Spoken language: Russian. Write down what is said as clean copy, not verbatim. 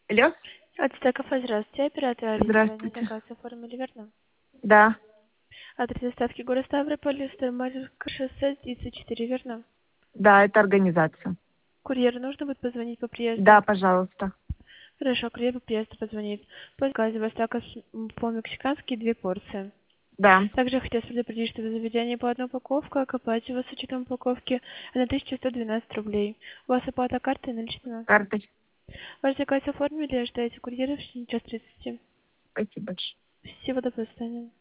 Алло? От Стекофа, здравствуйте. Оператор Алиса. Ранее Здравствуйте. заказ оформили, верно? Да, Адрес доставки город Ставрополь, Старомарьевское шоссе, 34, верно? да, это организация. Курьеру нужно будет позвонить по приезду? Да, пожалуйста. Хорошо, курьер по приезду позвонит. По заказу вас також по-мексикански 2 порции. Да, Также хотелось предупредить, что за заведение по одной упаковке, как оплачиваю с учетом упаковки, на 1112 рублей. У вас оплата карты наличная? картой. Ваш заказ оформили, ожидаете курьера в течение час 30. Спасибо большое. Всего доброго, до свидания.